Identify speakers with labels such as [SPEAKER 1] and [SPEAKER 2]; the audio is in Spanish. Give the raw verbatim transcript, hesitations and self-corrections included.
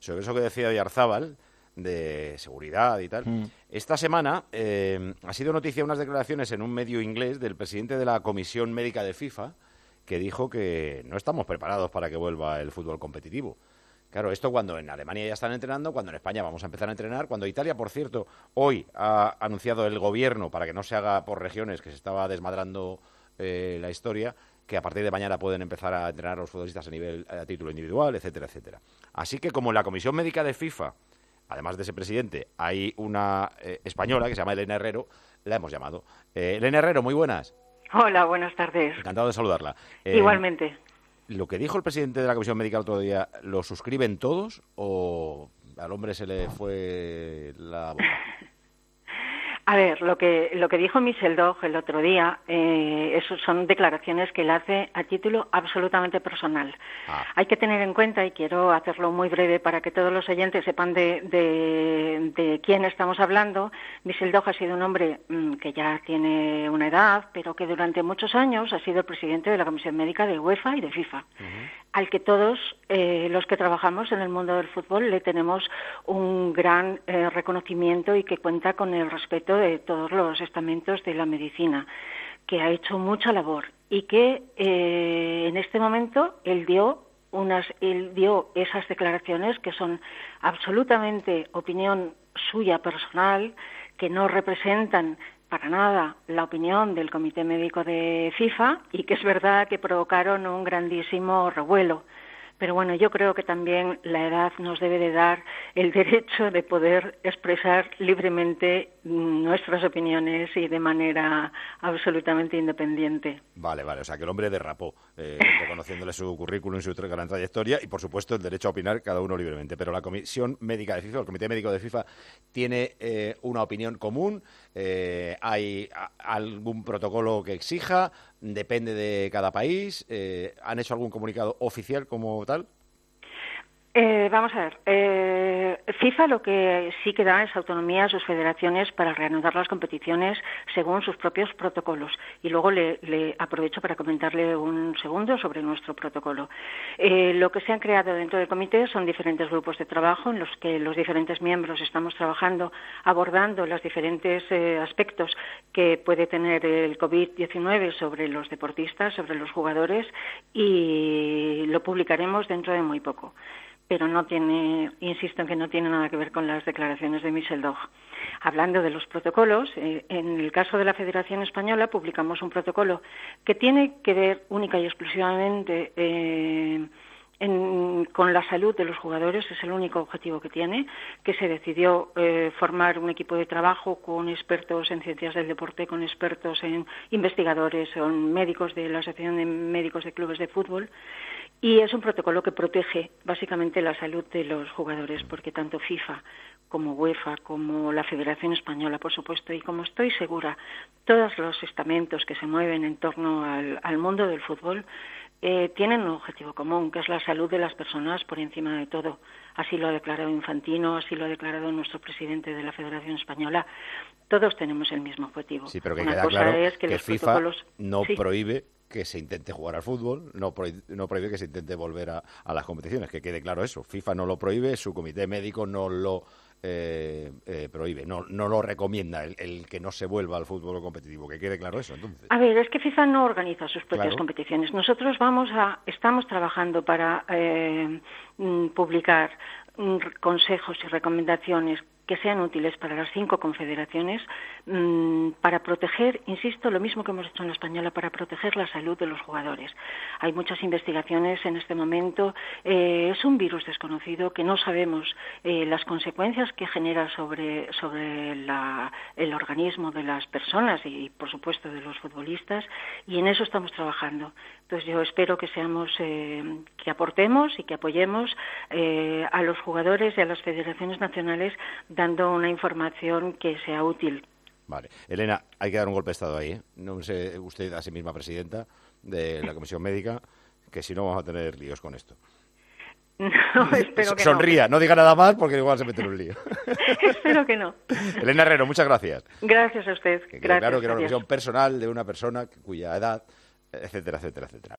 [SPEAKER 1] sobre eso que decía Oyarzábal, de seguridad y tal. Mm. Esta semana eh, ha sido noticia unas declaraciones en un medio inglés del presidente de la Comisión Médica de FIFA, que dijo que no estamos preparados para que vuelva el fútbol competitivo. Claro, esto cuando en Alemania ya están entrenando, cuando en España vamos a empezar a entrenar, cuando Italia, por cierto, hoy ha anunciado el gobierno, para que no se haga por regiones, que se estaba desmadrando eh, la historia, que a partir de mañana pueden empezar a entrenar a los futbolistas a nivel a título individual, etcétera, etcétera. Así que como en la Comisión Médica de FIFA, además de ese presidente, hay una eh, española que se llama Elena Herrero, la hemos llamado. Eh, Elena Herrero, muy buenas.
[SPEAKER 2] Hola, buenas tardes.
[SPEAKER 1] Encantado de saludarla. Eh,
[SPEAKER 2] Igualmente.
[SPEAKER 1] ¿Lo que dijo el presidente de la Comisión Médica el otro día, lo suscriben todos o al hombre se le fue la boca?
[SPEAKER 2] A ver, lo que lo que dijo Michel Dog el otro día, eh, eso son declaraciones que él hace a título absolutamente personal. Ah. Hay que tener en cuenta, y quiero hacerlo muy breve para que todos los oyentes sepan de, de, de quién estamos hablando. Michel Dog ha sido un hombre mmm, que ya tiene una edad, pero que durante muchos años ha sido el presidente de la Comisión Médica de UEFA y de FIFA, uh-huh. al que todos eh, los que trabajamos en el mundo del fútbol le tenemos un gran eh, reconocimiento y que cuenta con el respeto de todos los estamentos de la medicina, que ha hecho mucha labor y que eh, en este momento él dio unas él dio esas declaraciones que son absolutamente opinión suya personal, que no representan para nada la opinión del Comité Médico de FIFA y que es verdad que provocaron un grandísimo revuelo. Pero bueno, yo creo que también la edad nos debe de dar el derecho de poder expresar libremente nuestras opiniones y de manera absolutamente independiente.
[SPEAKER 1] Vale, vale, o sea que el hombre derrapó, eh, reconociéndole su currículum y su gran trayectoria y, por supuesto, el derecho a opinar cada uno libremente. Pero la Comisión Médica de FIFA, el Comité Médico de FIFA, tiene eh, una opinión común, eh, hay a, algún protocolo que exija, depende de cada país, eh, ¿han hecho algún comunicado oficial como tal?
[SPEAKER 2] Eh, vamos a ver, eh, FIFA lo que sí que da es autonomía a sus federaciones para reanudar las competiciones según sus propios protocolos. Y luego le, le aprovecho para comentarle un segundo sobre nuestro protocolo. Eh, lo que se han creado dentro del comité son diferentes grupos de trabajo en los que los diferentes miembros estamos trabajando, abordando los diferentes eh, aspectos que puede tener el covid diecinueve sobre los deportistas, sobre los jugadores, y lo publicaremos dentro de muy poco. Pero no tiene, insisto en que no tiene nada que ver con las declaraciones de Michel Dog. Hablando de los protocolos, eh, en el caso de la Federación Española publicamos un protocolo que tiene que ver única y exclusivamente eh, en, con la salud de los jugadores, es el único objetivo que tiene, que se decidió eh, formar un equipo de trabajo con expertos en ciencias del deporte, con expertos en investigadores, son médicos de la Asociación de Médicos de Clubes de Fútbol. Y es un protocolo que protege básicamente la salud de los jugadores, porque tanto FIFA como UEFA, como la Federación Española, por supuesto, y como estoy segura, todos los estamentos que se mueven en torno al, al mundo del fútbol eh, tienen un objetivo común, que es la salud de las personas por encima de todo. Así lo ha declarado Infantino, así lo ha declarado nuestro presidente de la Federación Española. Todos tenemos el mismo objetivo.
[SPEAKER 1] Sí, pero que
[SPEAKER 2] Una
[SPEAKER 1] queda
[SPEAKER 2] cosa
[SPEAKER 1] claro
[SPEAKER 2] es que,
[SPEAKER 1] que
[SPEAKER 2] los
[SPEAKER 1] FIFA
[SPEAKER 2] protocolos...
[SPEAKER 1] no
[SPEAKER 2] sí.
[SPEAKER 1] prohíbe que se intente jugar al fútbol, no prohíbe, no prohíbe que se intente volver a, a las competiciones, que quede claro eso. FIFA no lo prohíbe, su comité médico no lo eh, eh, prohíbe, no, no lo recomienda el, el que no se vuelva al fútbol competitivo, que quede claro eso. Entonces,
[SPEAKER 2] a ver, es que FIFA no organiza sus propias
[SPEAKER 1] claro.
[SPEAKER 2] competiciones. Nosotros vamos a, estamos trabajando para eh, publicar consejos y recomendaciones que sean útiles para las cinco confederaciones mmm, para proteger, insisto, lo mismo que hemos hecho en la española, para proteger la salud de los jugadores. Hay muchas investigaciones en este momento. Eh, es un virus desconocido que no sabemos eh, las consecuencias que genera sobre, sobre la, el organismo de las personas y, por supuesto, de los futbolistas, y en eso estamos trabajando. Entonces yo espero que seamos, eh, que aportemos y que apoyemos eh, a los jugadores y a las federaciones nacionales dando una información que sea útil.
[SPEAKER 1] Vale. Elena, hay que dar un golpe de Estado ahí, ¿eh? No sé, usted, a sí misma presidenta de la Comisión Médica, que si no vamos a tener líos con esto.
[SPEAKER 2] No, espero que
[SPEAKER 1] Sonría,
[SPEAKER 2] no.
[SPEAKER 1] no diga nada más porque igual se mete en un lío.
[SPEAKER 2] Espero que no.
[SPEAKER 1] Elena Herrero, muchas gracias.
[SPEAKER 2] Gracias a usted.
[SPEAKER 1] Que
[SPEAKER 2] Gracias,
[SPEAKER 1] claro que era una
[SPEAKER 2] adiós.
[SPEAKER 1] opinión personal de una persona cuya edad, etcétera, etcétera, etcétera.